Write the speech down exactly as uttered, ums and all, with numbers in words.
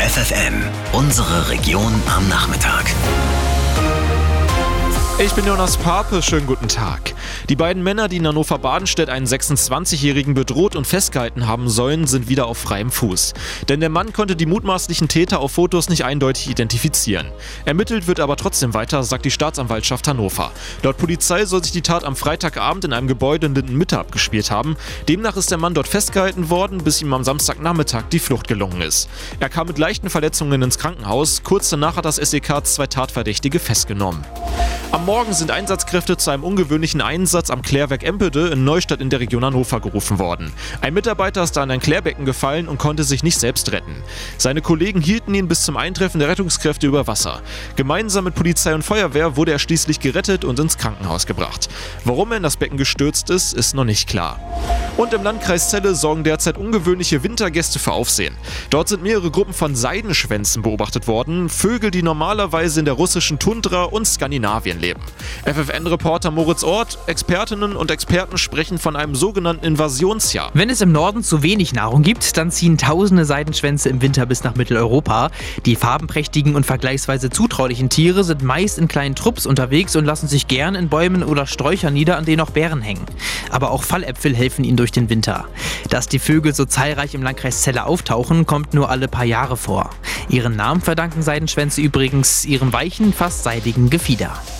F F M, unsere Region am Nachmittag. Ich bin Jonas Pape, schönen guten Tag. Die beiden Männer, die in Hannover-Badenstedt einen sechsundzwanzigjährigen bedroht und festgehalten haben sollen, sind wieder auf freiem Fuß. Denn der Mann konnte die mutmaßlichen Täter auf Fotos nicht eindeutig identifizieren. Ermittelt wird aber trotzdem weiter, sagt die Staatsanwaltschaft Hannover. Laut Polizei soll sich die Tat am Freitagabend in einem Gebäude in Lindenmitte abgespielt haben. Demnach ist der Mann dort festgehalten worden, bis ihm am Samstagnachmittag die Flucht gelungen ist. Er kam mit leichten Verletzungen ins Krankenhaus. Kurz danach hat das S E K zwei Tatverdächtige festgenommen. Am Morgen sind Einsatzkräfte zu einem ungewöhnlichen Einsatz am Klärwerk Empede in Neustadt in der Region Hannover gerufen worden. Ein Mitarbeiter ist da in ein Klärbecken gefallen und konnte sich nicht selbst retten. Seine Kollegen hielten ihn bis zum Eintreffen der Rettungskräfte über Wasser. Gemeinsam mit Polizei und Feuerwehr wurde er schließlich gerettet und ins Krankenhaus gebracht. Warum er in das Becken gestürzt ist, ist noch nicht klar. Und im Landkreis Celle sorgen derzeit ungewöhnliche Wintergäste für Aufsehen. Dort sind mehrere Gruppen von Seidenschwänzen beobachtet worden, Vögel, die normalerweise in der russischen Tundra und Skandinavien leben. F F N-Reporter Moritz Ort, Expertinnen und Experten sprechen von einem sogenannten Invasionsjahr. Wenn es im Norden zu wenig Nahrung gibt, dann ziehen tausende Seidenschwänze im Winter bis nach Mitteleuropa. Die farbenprächtigen und vergleichsweise zutraulichen Tiere sind meist in kleinen Trupps unterwegs und lassen sich gern in Bäumen oder Sträuchern nieder, an denen noch Beeren hängen. Aber auch Falläpfel helfen ihnen durch den Winter. Dass die Vögel so zahlreich im Landkreis Celle auftauchen, kommt nur alle paar Jahre vor. Ihren Namen verdanken Seidenschwänze übrigens ihrem weichen, fast seidigen Gefieder.